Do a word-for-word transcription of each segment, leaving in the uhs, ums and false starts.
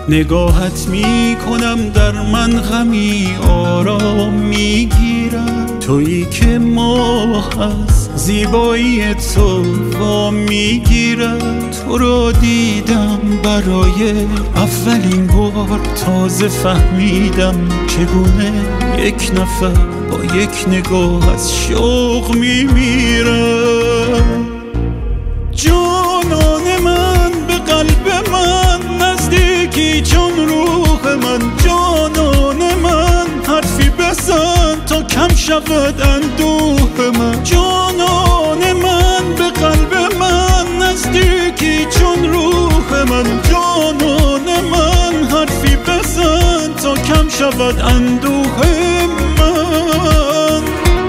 نگاهت می کنم در من غمی آرام می گیرد. تویی که ماه از زیبایی تو وا می گیرد. تو را دیدم برای اولین بار، تازه فهمیدم چگونه یک نفر با یک نگاه از شوق می میرد. جانان من به قلب من نزدیکی چون روح من. جانان من حرفی بزن تا کم شود اندوه من. جانان من به قلب من نزدیکی چون روح من. جانان من حرفی بزن تا کم شود اندوه من.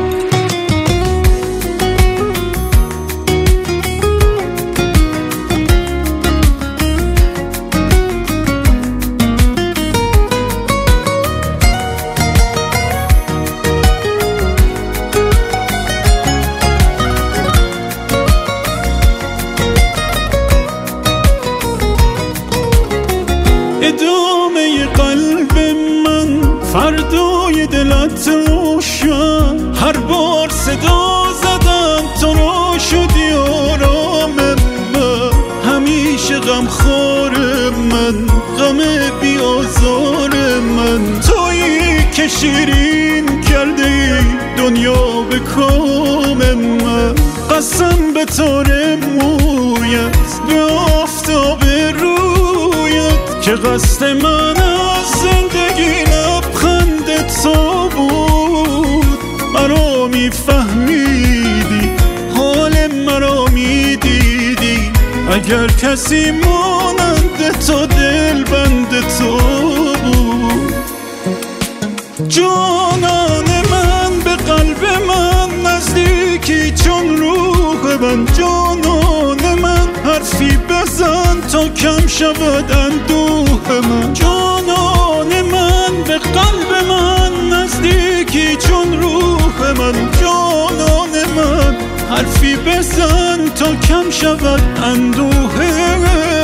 ادامه قلب من فردای دلت روشن. هر بار صدا زدم تو را شدی آرام من. همیشه غم خور من، غم بی آزار من. تویی که شیرین کرده ای دنیا به کام من. قسم به تار مویت، به آفتاب رویت، که قصد من از زندگی لبخند تو بود. مرا میفهمیدی، حال مرا میدیدی. اگر کسی مانند تو دل بند تو بود. جانان من به قلب من نزدیکی چون روح من. جانان من حرفی بزن تا کم شود اندوه من. جانان من به قلب من نزدیکی چون روح من. جانان من حرفی بزن تا کم شود اندوه